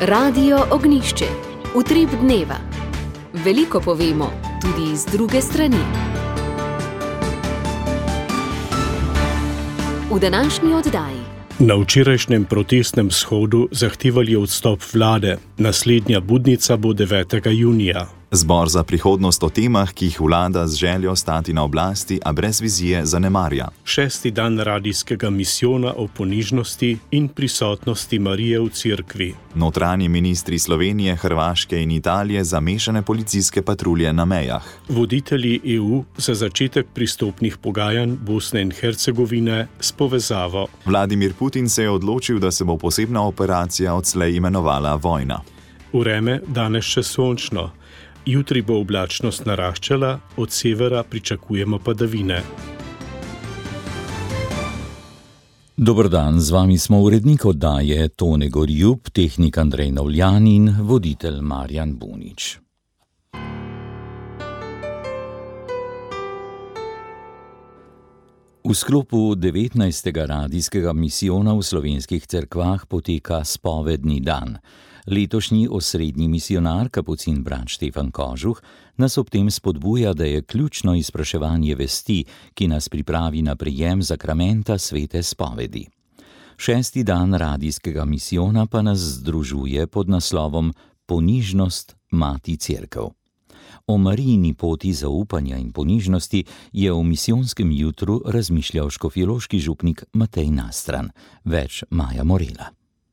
Radio Ognjišče. Utrip dneva. Veliko povemo, tudi iz druge strani. V današnji oddaji. Na včerajšnjem protestnem shodu zahtevali odstop vlade. Naslednja budnica bo 9. junija. Zbor za prihodnost o temah, ki jih vlada z željo stati na oblasti, a brez vizije zanemarja. 6. dan radijskega misijona o ponižnosti in prisotnosti Marije v cerkvi. Notranji ministri Slovenije, Hrvaške in Italije za mešane policijske patrulje na mejah. Voditelji EU za začetek pristopnih pogajanj Bosne in Hercegovine s povezavo. Vladimir Putin se je odločil, da se bo posebna operacija odslej imenovala vojna. Vreme danes še sončno. Jutri bo oblačnost naraščala, od severa pričakujemo padavine. Dober dan, z vami smo urednik oddaje Tone Gorjub, tehnik Andrej Novljan in voditelj Marjan Bunič. V sklopu 19. radijskega misijona v slovenskih cerkvah poteka spovedni dan. Letošnji osrednji misionar, kapucin brat Štefan Kožuh, nas ob tem spodbuja, da je ključno izpraševanje vesti, ki nas pripravi na prejem zakramenta svete spovedi. 6. dan radijskega misijona pa nas združuje pod naslovom Ponižnost mati cerkev. O Marijini poti zaupanja in ponižnosti je v misijonskem jutru razmišljal škofjeloški župnik Matej Nastran. Več Maja Morela.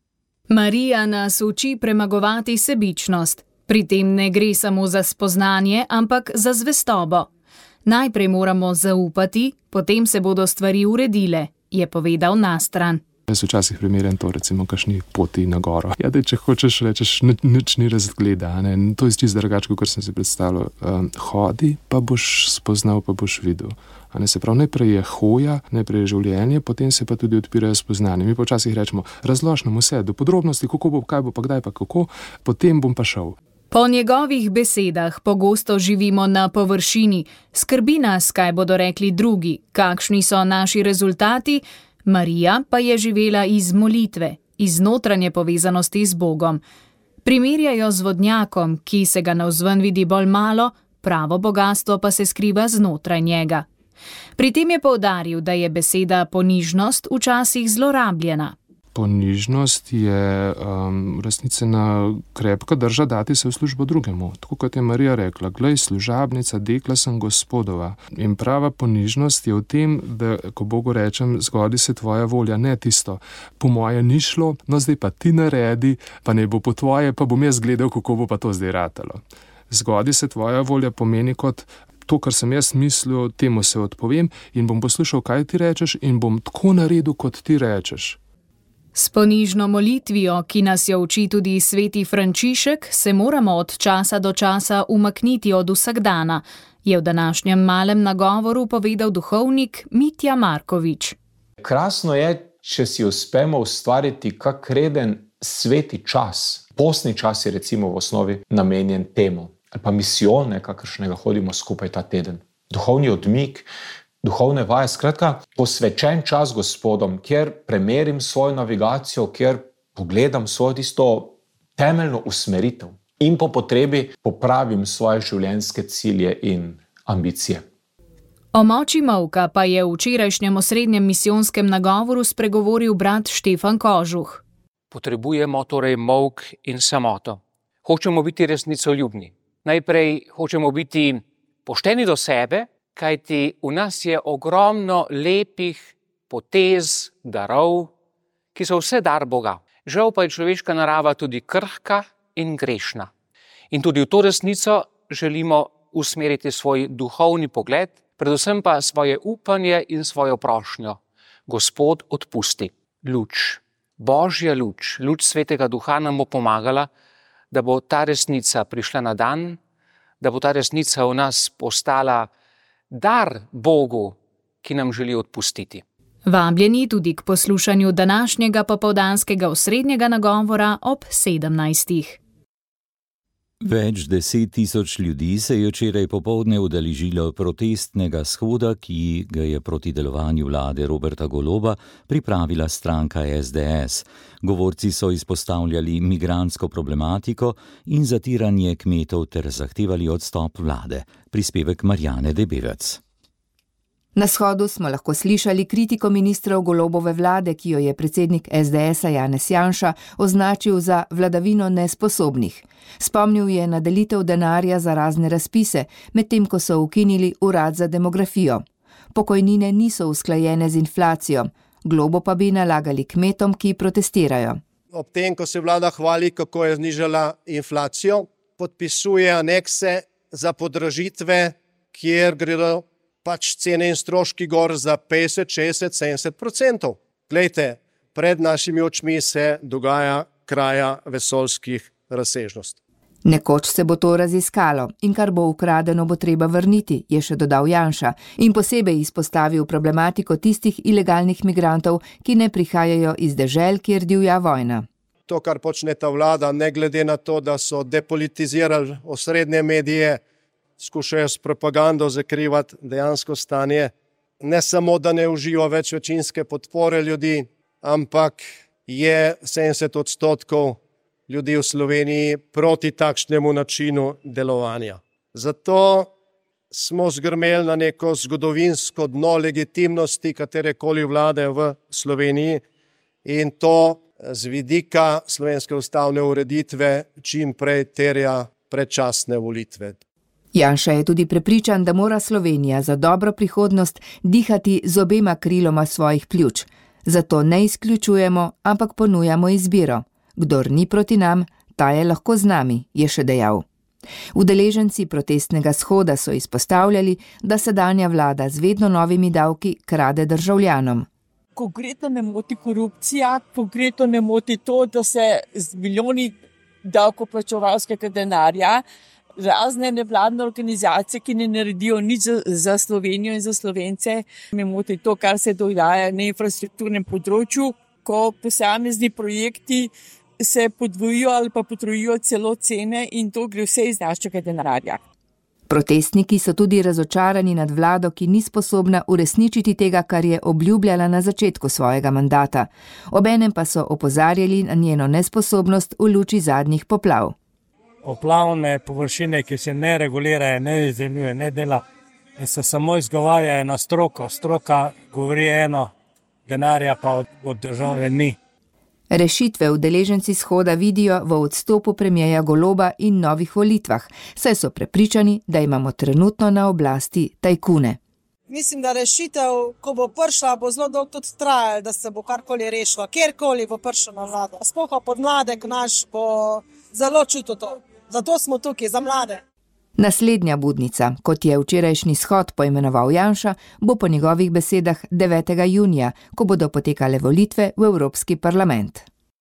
Marija nas uči premagovati sebičnost. Pri tem ne gre samo za spoznanje, ampak za zvestobo. Najprej moramo zaupati, potem se bodo stvari uredile, je povedal Nastran. Jaz včasih primerjam to, recimo, kakšni poti na goro. Ja, če hočeš, rečeš, nič ni razgleda, ne? To je čisto drugače, kot sem si predstavljal. Hodi, pa boš spoznal, pa boš videl. Se pravi, najprej je hoja, najprej je življenje, potem se pa tudi odpirajo spoznanje. Mi pa včasih rečemo, razlož nam vse, do podrobnosti, kako bo, kaj bo, pa kdaj, pa kako, potem bom pa šel. Po njegovih besedah pogosto živimo na površini, skrbi nas, kaj bodo rekli drugi, kakšni so naši rezultati. Marija pa je živela iz molitve, iz notranje povezanosti z Bogom. Primerjajo z vodnjakom, ki se ga navzven vidi bolj malo, pravo bogastvo pa se skriva znotraj njega. Pri tem je poudaril, da je beseda ponižnost včasih zlorabljena. Ponižnost je v resnici krepka drža dati se v službo drugemu. Tako kot je Marija rekla, glej, služabnica, dekla sem Gospodova. In prava ponižnost je v tem, da ko Bogu rečem, zgodi se tvoja volja, ne tisto. Po moje ni šlo, no zdaj pa ti naredi, pa ne bo po tvoje, pa bom jaz gledal, kako bo pa to zdaj ratalo. Zgodi se tvoja volja pomeni kot to, kar sem jaz mislil, temu se odpovem in bom poslušal, kaj ti rečeš in bom tako naredil, kot ti rečeš. S ponižno molitvijo, ki nas jo uči tudi sveti Frančišek, se moramo od časa do časa umakniti od vsakdana, je v današnjem malem nagovoru povedal duhovnik Mitja Markovič. Krasno je, če si uspemo ustvariti kak reden sveti čas. Postni čas je recimo v osnovi namenjen temu. Ali pa misijone, kakršnega hodimo skupaj ta teden. Duhovni odmik, duhovne vaje, skratka, posvečen čas Gospodom, kjer premerim svojo navigacijo, kjer pogledam svojo tisto temeljno usmeritev in po potrebi popravim svoje življenjske cilje in ambicije. O moči molka pa je v včerajšnjem osrednjem misijonskem nagovoru spregovoril brat Štefan Kožuh. Potrebujemo torej molk in samoto. Hočemo biti resnicoljubni. Najprej hočemo biti pošteni do sebe, kajti v nas je ogromno lepih potez, darov, ki so vse dar Boga. Žal pa je človeška narava tudi krhka in grešna. In tudi v to resnico želimo usmeriti svoj duhovni pogled, predvsem pa svoje upanje in svojo prošnjo. Gospod odpusti. Luč, Božja luč, luč Svetega Duha nam bo pomagala, da bo ta resnica prišla na dan, da bo ta resnica v nas postala dar Bogu, ki nam želi odpustiti. Vabljeni tudi k poslušanju današnjega popoldanskega osrednjega nagovora ob 17. Več 10 000 ljudi se je včeraj popoldne udeležilo protestnega shoda, ki ga je proti delovanju vlade Roberta Goloba pripravila stranka SDS. Govorci so izpostavljali migrantsko problematiko in zatiranje kmetov ter zahtevali odstop vlade. Prispevek Marjane Debevec. Na shodu smo lahko slišali kritiko ministrov Golobove vlade, ki jo je predsednik SDS-a Janez Janša označil za vladavino nesposobnih. Spomnil je na delitev denarja za razne razpise, medtem ko so ukinili urad za demografijo. Pokojnine niso usklajene z inflacijo, globo pa bi nalagali kmetom, ki protestirajo. Ob tem, ko se vlada hvali, kako je znižala inflacijo, podpisuje anekse za podražitve, kjer gredo cene in stroški gor za 50, 60, 70%. Glejte, pred našimi očmi se dogaja kraja vesoljskih razsežnosti. Nekoč se bo to raziskalo in kar bo ukradeno, bo treba vrniti, je še dodal Janša in posebej izpostavil problematiko tistih ilegalnih migrantov, ki ne prihajajo iz dežel, kjer divja vojna. To, kar počne ta vlada, ne glede na to, da so depolitizirali osrednje medije, skušajo s propagando zakrivati dejansko stanje. Ne samo, da ne uživa več večinske podpore ljudi, ampak je 70% ljudi v Sloveniji proti takšnemu načinu delovanja. Zato smo zgrmeli na neko zgodovinsko dno legitimnosti katerekoli vlade v Sloveniji in to z vidika slovenske ustavne ureditve čim prej terja predčasne volitve. Janša je tudi prepričan, da mora Slovenija za dobro prihodnost dihati z obema kriloma svojih pljuč. Zato ne izključujemo, ampak ponujamo izbiro. Kdor ni proti nam, ta je lahko z nami, je še dejal. Udeleženci protestnega shoda so izpostavljali, da sedanja vlada z vedno novimi davki krade državljanom. Konkretno ne moti korupcija, konkretno ne moti to, da se z milijoni davkoplačevalskega denarja razne nevladne organizacije, ki ne naredijo nič za Slovenijo in za Slovence. Me moti to, kar se dogaja na infrastrukturnem področju, ko posamezni projekti se podvojijo ali pa potrojijo celo cene in to gre vse iz našega denarja. Protestniki so tudi razočarani nad vlado, ki ni sposobna uresničiti tega, kar je obljubljala na začetku svojega mandata. Obenem pa so opozarjali na njeno nesposobnost v luči zadnjih poplav. Poplavne površine, ki se ne regulirajo, ne izdeluje, ne dela in se samo izgovarjajo na stroko. Stroka govori eno, denarja pa od države ni. Rešitve udeleženci shoda vidijo v odstopu premierja Goloba in novih volitvah, saj so prepričani, da imamo trenutno na oblasti tajkune. Mislim, da rešitev, ko bo prišla, bo zelo dolgo tudi trajala, da se bo karkoli rešilo, kjerkoli bo prišla na vlado. Sploh pa podmladek naš bo zelo čutil to. Zato smo tukaj, za mlade. Naslednja budnica, kot je včerajšnji shod poimenoval Janša, bo po njegovih besedah 9. junija, ko bodo potekale volitve v Evropski parlament.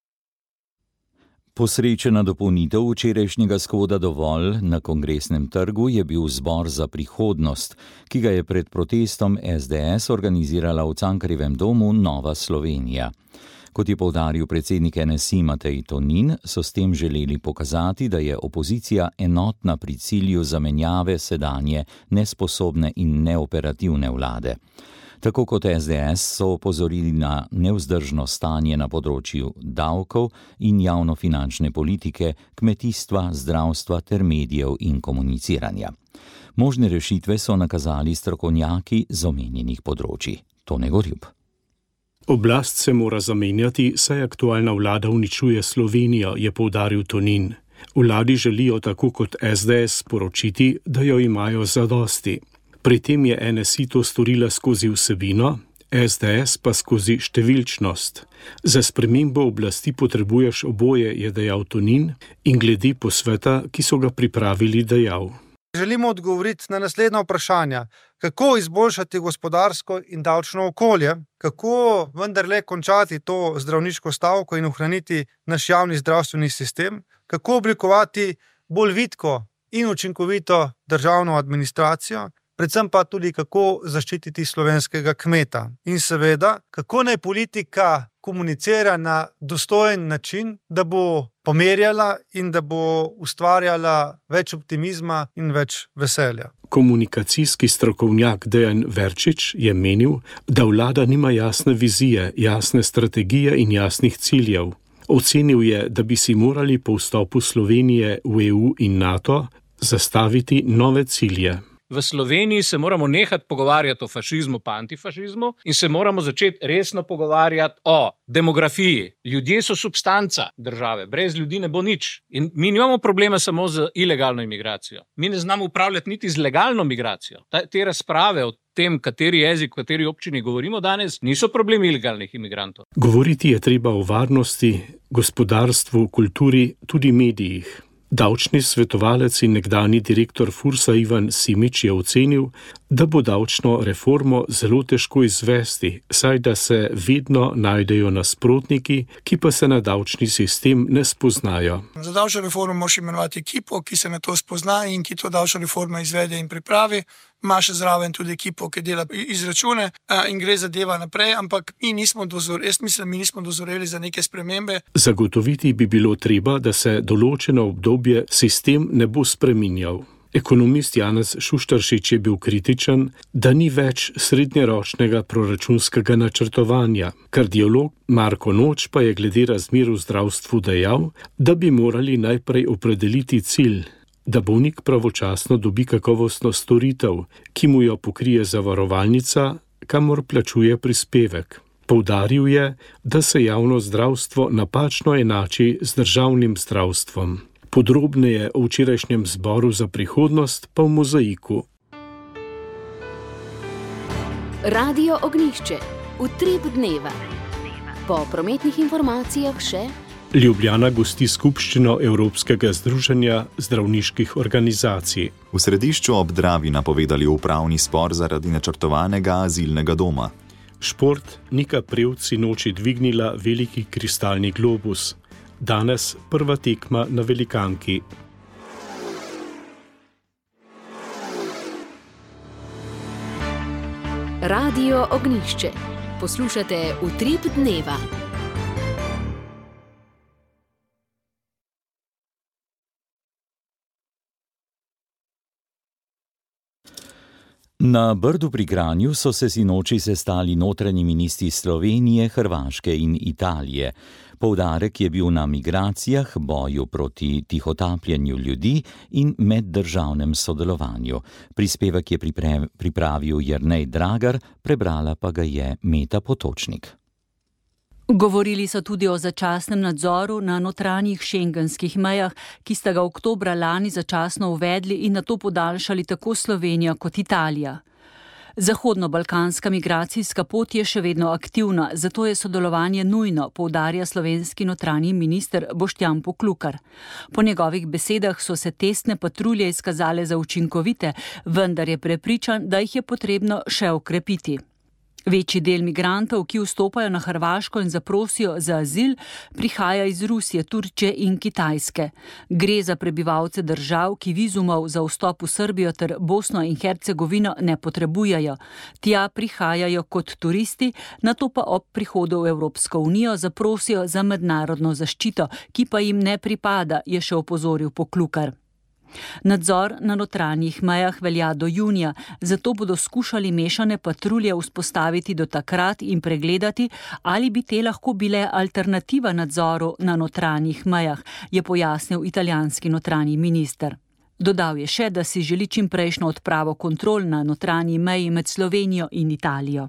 Posrečena dopolnitev včerajšnjega shoda Dovolj na Kongresnem trgu je bil zbor za prihodnost, ki ga je pred protestom SDS organizirala v Cankarjevem domu Nova Slovenija. Kot je poudaril predsednik NSI Matej Tonin, so s tem želeli pokazati, da je opozicija enotna pri cilju zamenjave sedanje nesposobne in neoperativne vlade. Tako kot SDS so opozorili na nevzdržno stanje na področju davkov in javnofinančne politike, kmetijstva, zdravstva ter medijev in komuniciranja. Možne rešitve so nakazali strokovnjaki z omenjenih področij. Tone Gorjup. Oblast se mora zamenjati, saj aktualna vlada uničuje Slovenijo, je poudaril Tonin. Vladi želijo tako kot SDS sporočiti, da jo imajo zadosti. Pri tem je NSI to storila skozi vsebino, SDS pa skozi številčnost. Za spremembo oblasti potrebuješ oboje, je dejal Tonin in glede posveta, ki so ga pripravili, dejal. Želimo odgovoriti na naslednja vprašanja. Kako izboljšati gospodarsko in davčno okolje, kako vendarle končati to zdravniško stavko in ohraniti naš javni zdravstveni sistem, kako oblikovati bolj vitko in učinkovito državno administracijo, predvsem pa tudi kako zaščititi slovenskega kmeta. In seveda, kako naj politika komunicira na dostojen način, da bo pomerjala in da bo ustvarjala več optimizma in več veselja. Komunikacijski strokovnjak Dejan Verčič je menil, da vlada nima jasne vizije, jasne strategije in jasnih ciljev. Ocenil je, da bi si morali po vstopu Slovenije v EU in NATO zastaviti nove cilje. V Sloveniji se moramo nehati pogovarjati o fašizmu pa antifašizmu in se moramo začeti resno pogovarjati o demografiji. Ljudje so substanca države, brez ljudi ne bo nič. In mi nimamo problema samo z ilegalno imigracijo. Mi ne znamo upravljati niti z legalno migracijo. Te razprave o tem, kateri jezik, v kateri občini govorimo danes, niso problemi ilegalnih imigrantov. Govoriti je treba o varnosti, gospodarstvu, kulturi, tudi medijih. Davčni svetovalec in nekdanji direktor Fursa Ivan Simič je ocenil, da bo davčno reformo zelo težko izvesti, saj da se vedno najdejo nasprotniki, ki pa se na davčni sistem ne spoznajo. Za davčno reformo moraš imenovati ekipo, ki se na to spozna in ki to davčno reformo izvede in pripravi. Ima še zraven tudi ekipo, ki dela izračune in gre zadeva naprej, ampak mi nismo dozoreli za neke spremembe. Zagotoviti bi bilo treba, da se določeno obdobje sistem ne bo spreminjal. Ekonomist Janez Šuštaršič je bil kritičen, da ni več srednjeročnega proračunskega načrtovanja. Kardiolog Marko Noč pa je glede razmer v zdravstvu dejal, da bi morali najprej opredeliti cilj, da bolnik pravočasno dobi kakovostno storitev, ki mu jo pokrije zavarovalnica, kamor plačuje prispevek. Poudaril je, da se javno zdravstvo napačno enači z državnim zdravstvom. Podrobneje o včerajšnjem zboru za prihodnost pa v Mozaiku. Radio Ognjišče, utrip dneva. Po prometnih informacijah še Ljubljana gosti skupščino Evropskega združenja zdravniških organizacij. V Središču ob Dravi napovedali upravni spor zaradi načrtovanega azilnega doma. Šport, Nika Prevc sinoči dvignila veliki kristalni globus. Danes prva tekma na velikanki. Radio Ognjišče. Poslušate utrip dneva. Na Brdu pri Kranju so se sinoči sestali notranji ministri Slovenije, Hrvaške in Italije. Poudarek je bil na migracijah, boju proti tihotapljenju ljudi in meddržavnem sodelovanju. Prispevek je pripravil Jernej Dragar, prebrala pa ga je Meta Potočnik. Govorili so tudi o začasnem nadzoru na notranjih šengenskih mejah, ki sta ga oktobra lani začasno uvedli in nato podaljšali tako Slovenija kot Italija. Zahodno-balkanska migracijska pot je še vedno aktivna, zato je sodelovanje nujno, poudarja slovenski notranji minister Boštjan Poklukar. Po njegovih besedah so se testne patrulje izkazale za učinkovite, vendar je prepričan, da jih je potrebno še okrepiti. Večji del migrantov, ki vstopajo na Hrvaško in zaprosijo za azil, prihaja iz Rusije, Turčije in Kitajske. Gre za prebivalce držav, ki vizumov za vstop v Srbijo ter Bosno in Hercegovino ne potrebujejo. Tja prihajajo kot turisti, nato pa ob prihodu v Evropsko unijo zaprosijo za mednarodno zaščito, ki pa jim ne pripada, je še opozoril Poklukar. Nadzor na notranjih mejah velja do junija, zato bodo skušali mešane patrulje vzpostaviti do takrat in pregledati, ali bi te lahko bile alternativa nadzoru na notranjih mejah, je pojasnil italijanski notranji minister. Dodal je še, da si želi čimprejšnjo odpravo kontrol na notranji meji med Slovenijo in Italijo.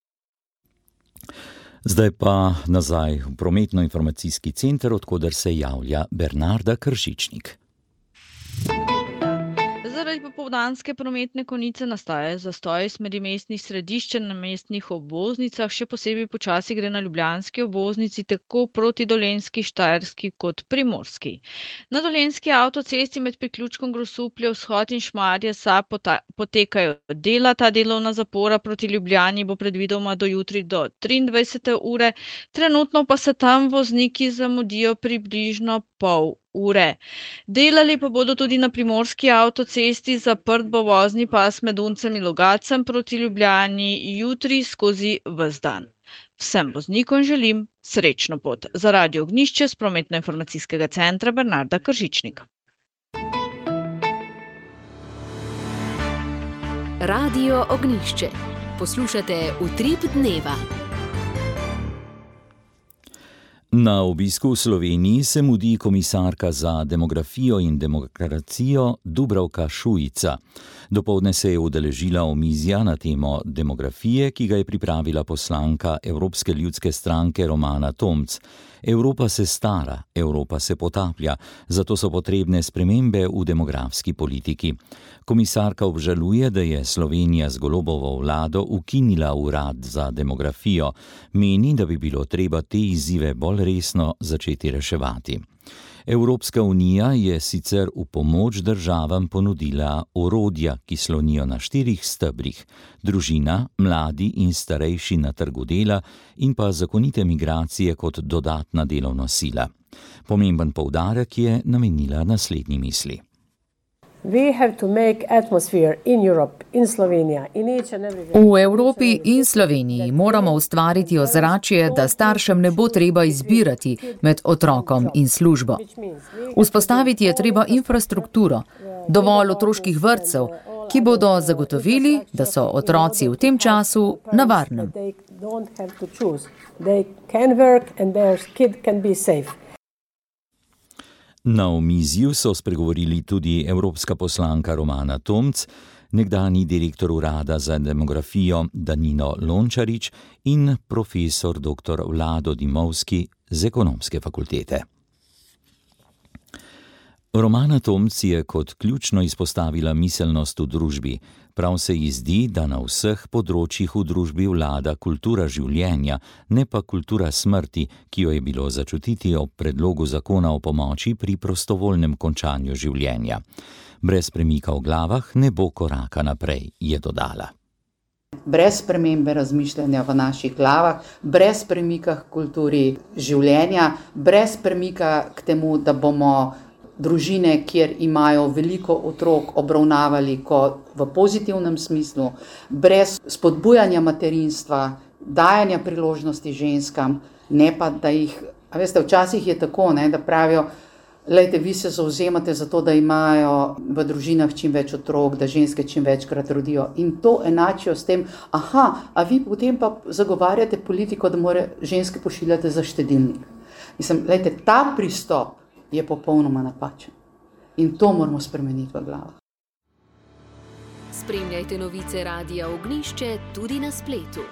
Zdaj pa nazaj v prometno-informacijski center, odkoder se javlja Bernarda Kršičnik. Zaradi popoldanske prometne konice nastajajo zastoji smeri mestnih središč na mestnih obvoznicah, še posebej počasi gre na ljubljanski obvoznici tako proti Dolenjski, Štajerski kot Primorski. Na Dolenjski avtocesti med priključkom Grosuplje, Vzhod in Šmarje potekajo dela. Ta delovna zapora proti Ljubljani bo predvidoma do jutri do 23. ure, trenutno pa se tam vozniki zamudijo približno pol ure. Delali pa bodo tudi na primorski avtocesti, zaprt bo vozni pas med Uncem in Logatcem proti Ljubljani jutri skozi ves dan. Vsem voznikom želim srečno pot. Za Radio Ognjišče s prometno-informacijskega centra Bernarda Kržičnik. Radio Ognjišče. Poslušate Utrip dneva. Na obisku v Sloveniji se mudi komisarka za demografijo in demokracijo Dubravka Šuica. Dopoldne se je udeležila omizja na temo demografije, ki ga je pripravila poslanka Evropske ljudske stranke Romana Tomc. Evropa se stara, Evropa se potaplja, zato so potrebne spremembe v demografski politiki. Komisarka obžaluje, da je Slovenija z Golobovo vlado ukinila urad za demografijo. Meni, da bi bilo treba te izzive bolj resno začeti reševati. Evropska unija je sicer v pomoč državam ponudila orodja, ki slonijo na 4 stebrih: družina, mladi in starejši na trgu dela in pa zakonite migracije kot dodatna delovna sila. Pomemben poudarek je namenila naslednji misli. V Evropi in Sloveniji moramo ustvariti ozračje, da staršem ne bo treba izbirati med otrokom in službo. Vzpostaviti je treba infrastrukturo, dovolj otroških vrtcev, ki bodo zagotovili, da so otroci v tem času na varnem. Na omizju so spregovorili tudi evropska poslanka Romana Tomc, nekdanji direktor urada za demografijo Danilo Lončarič in profesor dr. Vlado Dimovski z ekonomske fakultete. Romana Tomc je kot ključno izpostavila miselnost v družbi. Prav se ji zdi, da na vseh področjih v družbi vlada kultura življenja, ne pa kultura smrti, ki jo je bilo začutiti ob predlogu zakona o pomoči pri prostovoljnem končanju življenja. Brez premika v glavah ne bo koraka naprej, je dodala. Brez spremembe razmišljanja v naših glavah, brez premika k kulturi življenja, brez premika k temu, da bomo družine, kjer imajo veliko otrok, obravnavali kot v pozitivnem smislu, brez spodbujanja materinstva, dajanja priložnosti ženskam, ne pa da jih, veste, včasih je tako, da pravijo, lejte, vi se zauzemate za to, da imajo v družinah čim več otrok, da ženske čim večkrat rodijo in to enačijo s tem, a vi potem pa zagovarjate politiko, da more ženske pošiljate za štedilnik. Mislim, lejte, ta pristop je popolnoma napačen. In to moramo spremeniti v glavah. Spremljajte novice Radia Ognjišče tudi na spletu.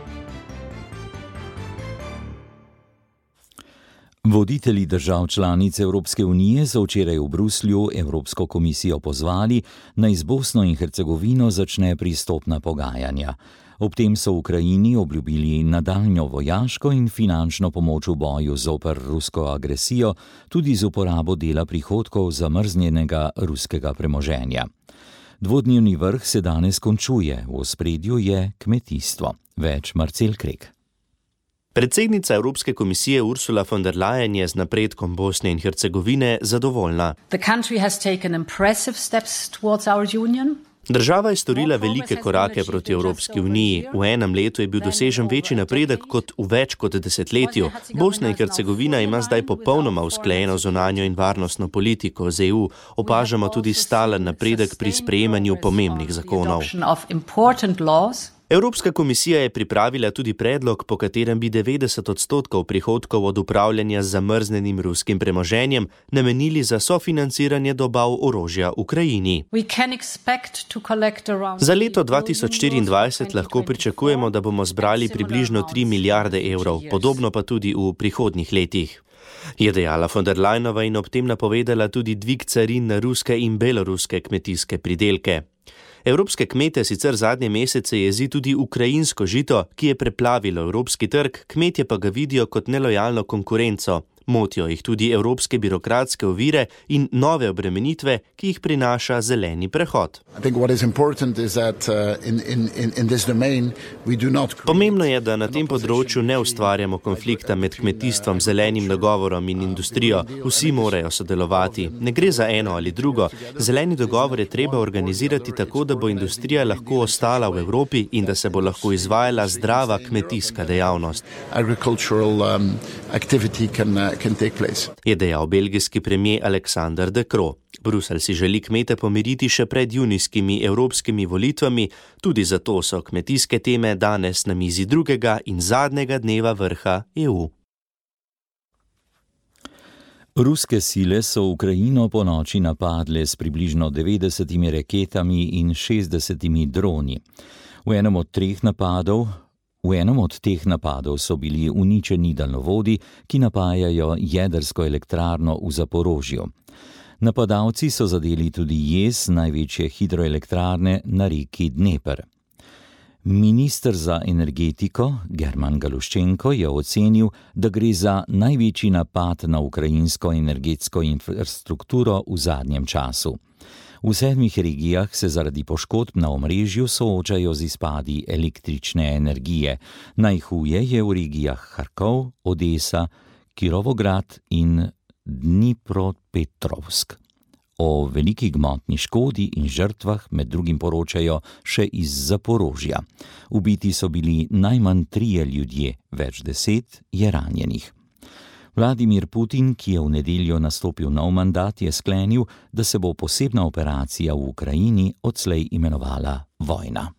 Voditelji držav članic Evropske unije so včeraj v Bruslju Evropsko komisijo pozvali, naj z Bosno in Hercegovino začne pristopna pogajanja. Ob tem so Ukrajini obljubili nadaljnjo vojaško in finančno pomoč v boju zoper rusko agresijo, tudi z uporabo dela prihodkov zamrznjenega ruskega premoženja. Dvodnevni vrh se danes končuje, v ospredju je kmetijstvo. Več Marcel Krek. Predsednica Evropske komisije Ursula von der Leyen je z napredkom Bosne in Hercegovine zadovoljna. Država je storila velike korake proti Evropski uniji. V enem letu je bil dosežen večji napredek kot v več kot desetletju. Bosna in Hercegovina ima zdaj popolnoma usklajeno zunanjo in varnostno politiko z EU. Opažamo tudi stalen napredek pri sprejemanju pomembnih zakonov. Evropska komisija je pripravila tudi predlog, po katerem bi 90% prihodkov od upravljanja z zamrznenim ruskim premoženjem namenili za sofinanciranje dobav orožja Ukrajini. Za leto 2024 lahko pričakujemo, da bomo zbrali približno 3 milijarde evrov, podobno pa tudi v prihodnjih letih. Je dejala von der Leyenova in ob tem napovedala tudi dvig carin na ruske in beloruske kmetijske pridelke. Evropske kmete sicer zadnje mesece jezi tudi ukrajinsko žito, ki je preplavilo evropski trg, kmetje pa ga vidijo kot nelojalno konkurenco. Motijo jih tudi evropske birokratske ovire in nove obremenitve, ki jih prinaša zeleni prehod. Pomembno je, da na tem področju ne ustvarjamo konflikta med kmetijstvom, zelenim dogovorom in industrijo. Vsi morajo sodelovati. Ne gre za eno ali drugo. Zeleni dogovor je treba organizirati tako, da bo industrija lahko ostala v Evropi in da se bo lahko izvajala zdrava kmetijska dejavnost. Je dejal belgijski premier Alexander De Croo. Bruselj si želi kmete pomiriti še pred junijskimi evropskimi volitvami, tudi zato so kmetijske teme danes na mizi drugega in zadnjega dneva vrha EU. Ruske sile so Ukrajino po noči napadle s približno 90 raketami in 60 droni. V enem od teh napadov so bili uničeni daljnovodi, ki napajajo jedrsko elektrarno v Zaporožju. Napadalci so zadeli tudi jez največje hidroelektrarne na reki Dneper. Minister za energetiko German Galuščenko je ocenil, da gre za največji napad na ukrajinsko energetsko infrastrukturo v zadnjem času. V 7 regijah se zaradi poškodb na omrežju soočajo z izpadi električne energije. Najhuje je v regijah Harkov, Odesa, Kirovograd in Dnipropetrovsk. O veliki gmotni škodi in žrtvah med drugim poročajo še iz Zaporožja. Ubiti so bili najmanj 3 ljudje, več 10 je ranjenih. Vladimir Putin, ki je v nedeljo nastopil nov mandat, je sklenil, da se bo posebna operacija v Ukrajini odslej imenovala vojna.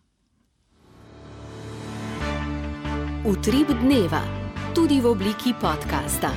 Utrip dneva, tudi v obliki podcasta.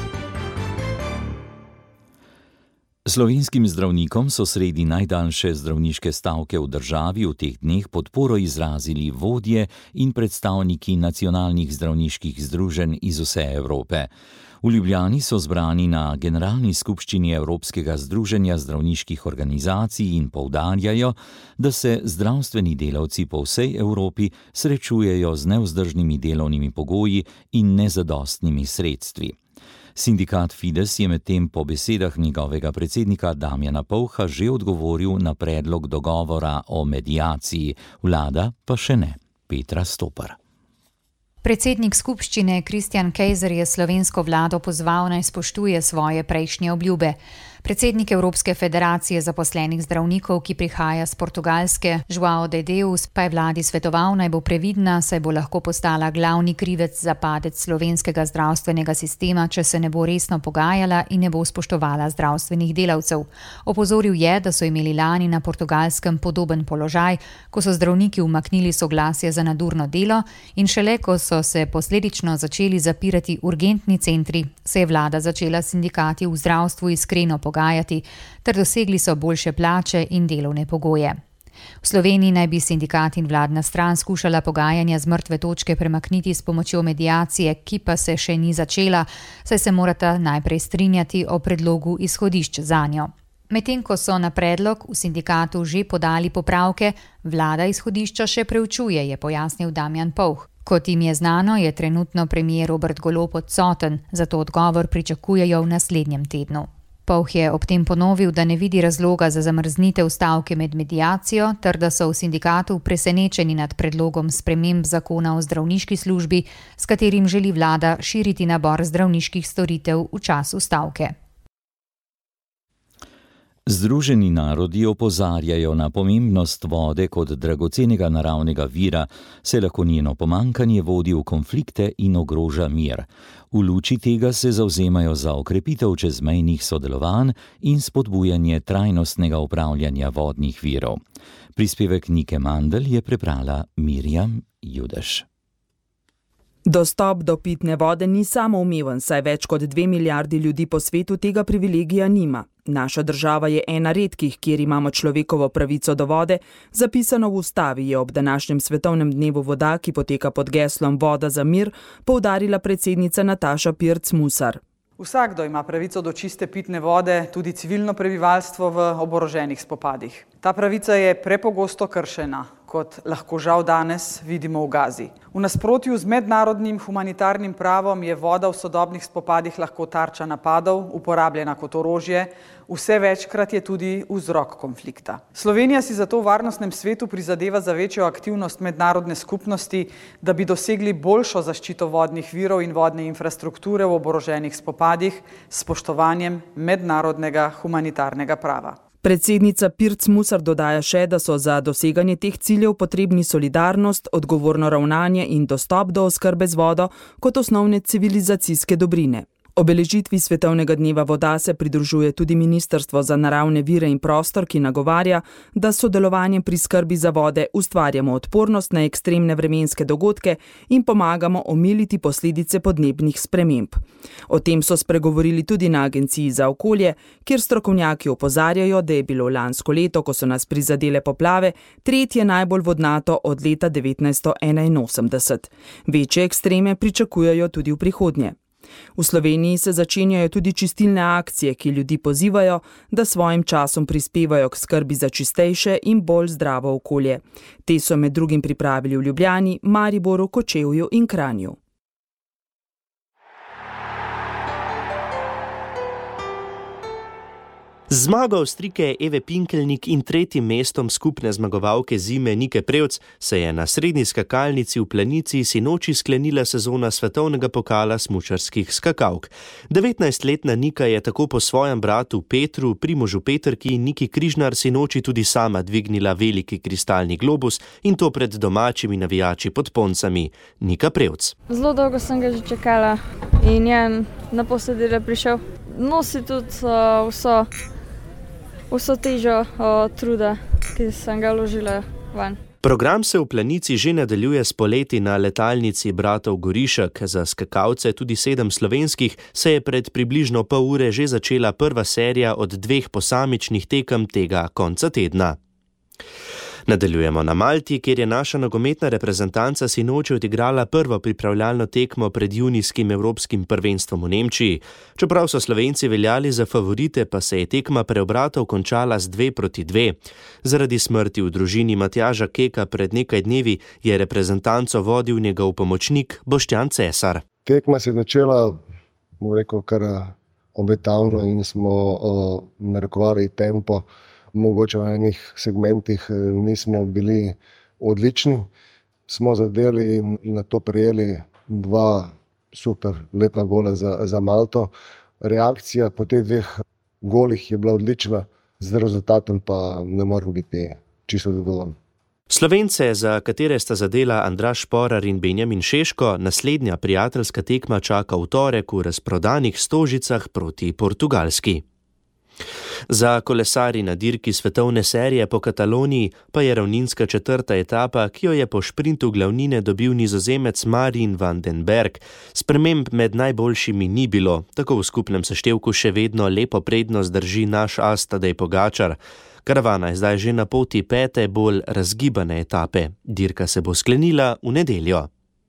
Slovenskim zdravnikom so sredi najdaljše zdravniške stavke v državi v teh dneh podporo izrazili vodje in predstavniki nacionalnih zdravniških združenj iz vse Evrope. V Ljubljani so zbrani na generalni skupščini Evropskega združenja zdravniških organizacij in poudarjajo, da se zdravstveni delavci po vsej Evropi srečujejo z nevzdržnimi delovnimi pogoji in nezadostnimi sredstvi. Sindikat Fides je medtem po besedah njegovega predsednika Damjana Povha že odgovoril na predlog dogovora o mediaciji, vlada pa še ne. Petra Stopar. Predsednik skupščine Kristjan Kejzer je slovensko vlado pozval, naj spoštuje svoje prejšnje obljube. Predsednik Evropske federacije zaposlenih zdravnikov, ki prihaja z Portugalske, João de Deus, pa je vladi svetoval, naj bo previdna, saj bo lahko postala glavni krivec za padec slovenskega zdravstvenega sistema, če se ne bo resno pogajala in ne bo spoštovala zdravstvenih delavcev. Opozoril je, da so imeli lani na Portugalskem podoben položaj, ko so zdravniki umaknili soglasje za nadurno delo in šele ko so se posledično začeli zapirati urgentni centri, se je vlada začela s sindikati v zdravstvu iskreno pogajati, ter dosegli so boljše plače in delovne pogoje. V Sloveniji naj bi sindikat in vladna stran skušala pogajanja z mrtve točke premakniti s pomočjo mediacije, ki pa se še ni začela, saj se morata najprej strinjati o predlogu izhodišč zanjo. Medtem ko so na predlog v sindikatu že podali popravke, vlada izhodišča še preučuje, je pojasnil Damjan Povh. Kot jim je znano, je trenutno premier Robert Golob odsoten, zato odgovor pričakujejo v naslednjem tednu. Povh je ob tem ponovil, da ne vidi razloga za zamrznitev stavke med mediacijo, ter da so v sindikatu presenečeni nad predlogom sprememb zakona o zdravniški službi, s katerim želi vlada širiti nabor zdravniških storitev v času stavke. Združeni narodi opozarjajo na pomembnost vode kot dragocenega naravnega vira, saj lahko njeno pomanjkanje vodi v konflikte in ogroža mir. V luči tega se zavzemajo za okrepitev čezmejnih sodelovanj in spodbujanje trajnostnega upravljanja vodnih virov. Prispevek Nike Mandl je prebrala Mirjam Judež. Dostop do pitne vode ni samoumeven, saj več kot 2 milijardi ljudi po svetu tega privilegija nima. Naša država je ena redkih, kjer imamo človekovo pravico do vode, zapisano v ustavi, je ob današnjem svetovnem dnevu voda, ki poteka pod geslom Voda za mir, poudarila predsednica Nataša Pirc Musar. Vsakdo ima pravico do čiste pitne vode, tudi civilno prebivalstvo v oboroženih spopadih. Ta pravica je prepogosto kršena, kot lahko žal danes vidimo v Gazi. V nasprotju z mednarodnim humanitarnim pravom je voda v sodobnih spopadih lahko tarča napadov, uporabljena kot orožje, vse večkrat je tudi vzrok konflikta. Slovenija si zato v varnostnem svetu prizadeva za večjo aktivnost mednarodne skupnosti, da bi dosegli boljšo zaščito vodnih virov in vodne infrastrukture v oboroženih spopadih s spoštovanjem mednarodnega humanitarnega prava. Predsednica Pirc Musar dodaja še, da so za doseganje teh ciljev potrebni solidarnost, odgovorno ravnanje in dostop do oskrbe z vodo kot osnovne civilizacijske dobrine. Obeležitvi Svetovnega dneva voda se pridružuje tudi Ministrstvo za naravne vire in prostor, ki nagovarja, da s sodelovanjem pri skrbi za vode ustvarjamo odpornost na ekstremne vremenske dogodke in pomagamo omiliti posledice podnebnih sprememb. O tem so spregovorili tudi na Agenciji za okolje, kjer strokovnjaki opozarjajo, da je bilo lansko leto, ko so nas prizadele poplave, tretje najbolj vodnato od leta 1981. Večje ekstreme pričakujejo tudi v prihodnje. V Sloveniji se začenjajo tudi čistilne akcije, ki ljudi pozivajo, da svojim časom prispevajo k skrbi za čistejše in bolj zdravo okolje. Te so med drugim pripravili v Ljubljani, Mariboru, Kočevju in Kranju. Zmago Avstrijke Eve Pinkelnik in tretjim mestom skupne zmagovalke zime Nike Prevc se je na srednji skakalnici v Planici sinoči sklenila sezona svetovnega pokala smučarskih skakalk. 19-letna Nika je tako po svojem bratu Petru, Primožu Peterki in Niki Križnar sinoči tudi sama dvignila veliki kristalni globus in to pred domačimi navijači pod Poncami. Nika Prevc. Zelo dolgo sem ga že čakala in je naposled prišel. Nosi tudi vso težo truda, ki sem ga vložila van. Program se v Planici že nadaljuje s poleti na letalnici bratov Gorišek. Za skakalce, tudi 7 slovenskih, se je pred približno pol ure že začela prva serija od 2 posamičnih tekem tega konca tedna. Nadaljujemo na Malti, kjer je naša nogometna reprezentanca sinoči odigrala prvo pripravljalno tekmo pred junijskim evropskim prvenstvom v Nemčiji. Čeprav so Slovenci veljali za favorite, pa se je tekma preobratov končala z 2-2. Zaradi smrti v družini Matjaža Keka pred nekaj dnevi je reprezentanco vodil njegov pomočnik Boštjan Cesar. Tekma se je začela, kar obetavno in smo narekovali tempo. Mogoče v enih segmentih nismo bili odlični. Smo zadeli in na to prijeli 2 super lepa gola za Malto. Reakcija po teh 2 golih je bila odlična, z rezultatom pa ne morem biti čisto zadovoljen. Slovence, za katere sta zadela Andraž Šporar in Benjamin Šeško, naslednja prijateljska tekma čaka v torek v razprodanih Stožicah proti Portugalski. Za kolesarji na dirki svetovne serije po Kataloniji pa je ravninska 4. etapa, ki jo je po šprintu glavnine dobil Nizozemec Marin van den Berg. Sprememb med najboljšimi ni bilo, tako v skupnem seštevku še vedno lepo prednost drži naš as Tadej Pogačar. Karavana je zdaj že na poti 5. bolj razgibane etape. Dirka se bo sklenila v nedeljo.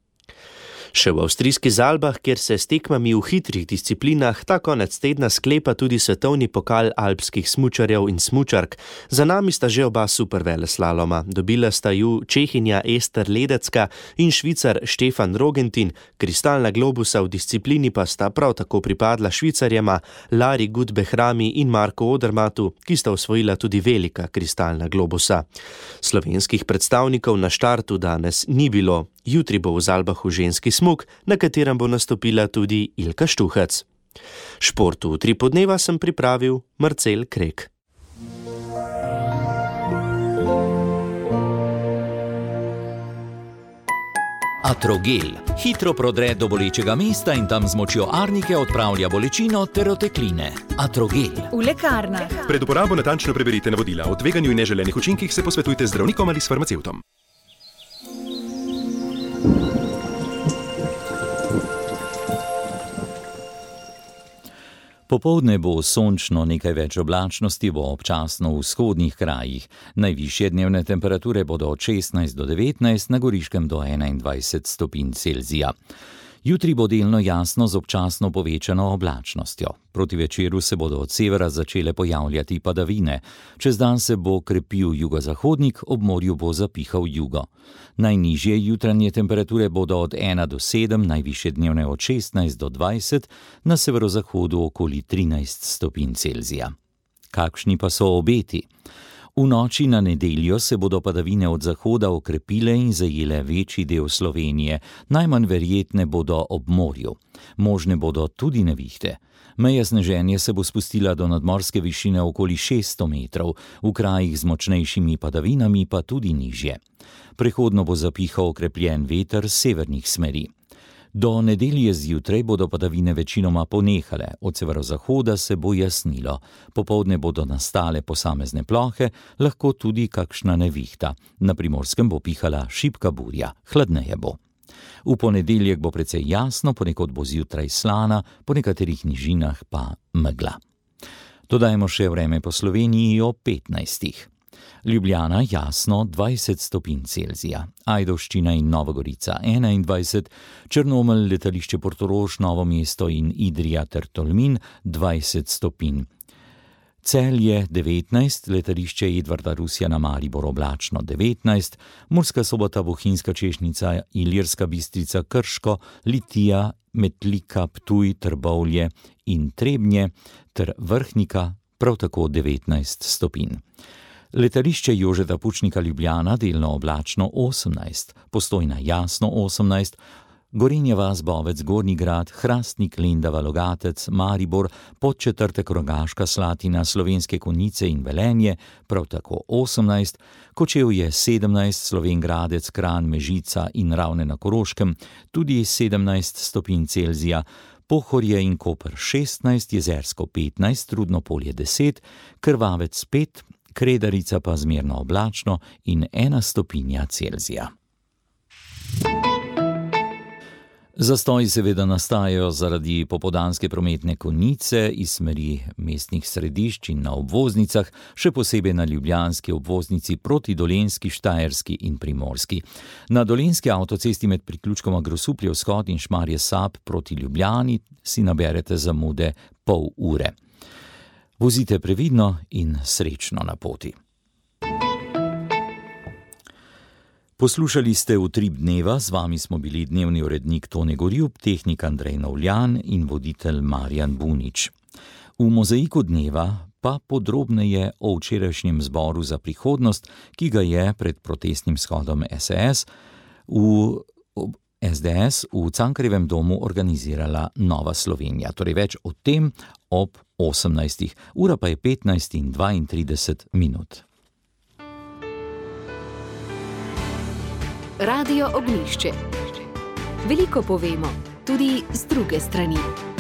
Še v avstrijskih Alpah, kjer se s tekmami v hitrih disciplinah ta konec tedna sklepa tudi svetovni pokal alpskih smučarjev in smučark. Za nami sta že oba superveleslaloma. Dobila sta ju Čehinja Ester Ledecka in Švicar Štefan Rogentin. Kristalna globusa v disciplini pa sta prav tako pripadla Švicarjema Lari Gut-Behrami in Marko Odermatu, ki sta osvojila tudi velika kristalna globusa. Slovenskih predstavnikov na štartu danes ni bilo. Jutri bo v Zalbahu ženski smuk, na katerem bo nastopila tudi Ilka Štuhec. Športu 3 podneva sem pripravil Marcel Krek. Atrogel hitro prodre do bolečega mesta in tam z močjo arnike odpravlja bolečino ter otekline. Atrogel. V lekarnah. Pred uporabo natančno preberite navodila. O tveganju in neželenih učinkih se posvetujte z zdravnikom ali s farmacevtom. Popoldne bo sončno, nekaj več oblačnosti bo občasno v vzhodnih krajih. Najvišje dnevne temperature bodo od 16 do 19, na Goriškem do 21 stopinj Celzija. Jutri bo delno jasno z občasno povečano oblačnostjo. Proti večeru se bodo od severa začele pojavljati padavine. Čez dan se bo krepil jugozahodnik, ob morju bo zapihal jugo. Najnižje jutranje temperature bodo od 1 do 7, najvišje dnevne od 16 do 20, na severozahodu okoli 13 stopinj Celzija. Kakšni pa so obeti? V noči na nedeljo se bodo padavine od zahoda okrepile in zajele večji del Slovenije, najmanj verjetne bodo ob morju. Možne bodo tudi nevihte. Meja sneženja se bo spustila do nadmorske višine okoli 600 metrov, v krajih z močnejšimi padavinami pa tudi nižje. Prehodno bo zapihal okrepljen veter s severnih smeri. Do nedelje zjutraj bodo padavine večinoma ponehale, od severozahoda se bo jasnilo. Popoldne bodo nastale posamezne plohe, lahko tudi kakšna nevihta. Na Primorskem bo pihala šibka burja, hladneje bo. V ponedeljek bo precej jasno, ponekod bo zjutraj slana, po nekaterih nižinah pa megla. Dodajmo še vreme po Sloveniji o 15. Ljubljana jasno 20 stopinj Celzija, Ajdovščina in Nova Gorica 21, Črnomelj, letališče Portorož, Novo mesto in Idrija ter Tolmin 20 stopinj. Celje 19, letališče Edvarda Rusjana Maribor oblačno 19, Murska Sobota, Bohinjska Češnica, Ilirska Bistrica, Krško, Litija, Metlika, Ptuj, Trbovlje in Trebnje ter Vrhnika prav tako 19 stopinj. Letališče Jožeta Pučnika Ljubljana delno oblačno 18, Postojna jasno 18, Gorenja vas, Bovec, Gornji Grad, Hrastnik, Lendava, Logatec, Maribor, Podčetrtek, Rogaška Slatina, Slovenske Konjice in Velenje prav tako 18, Kočevje 17, Slovenj Gradec, Kranj, Mežica in Ravne na Koroškem tudi 17 stopinj Celzija, Pohorje in Koper 16, Jezersko 15, Rudnopolje 10, Krvavec 5, Kredarica pa zmerno oblačno in 1 stopinja Celzija. Zastoji seveda nastajajo zaradi popoldanske prometne konice iz smeri mestnih središč in na obvoznicah, še posebej na ljubljanski obvoznici proti Dolenjski, Štajerski in Primorski. Na Dolenjski avtocesti med priključkoma Grosuplje vzhod in Šmarje Sap proti Ljubljani si naberete zamude pol ure. Vozite previdno in srečno na poti. Poslušali ste Utrip dneva, z vami smo bili dnevni urednik Tone Gorjup, tehnik Andrej Novljan in voditelj Marjan Bunič. V mozaiku dneva pa podrobneje o včerajšnjem zboru za prihodnost, ki ga je pred protestnim shodom SDS v Cankarjevem domu organizirala Nova Slovenija. Torej več o tem ob 18. Ura pa je 15:32 minut. Radio Ognjišče. Veliko povemo, tudi z druge strani.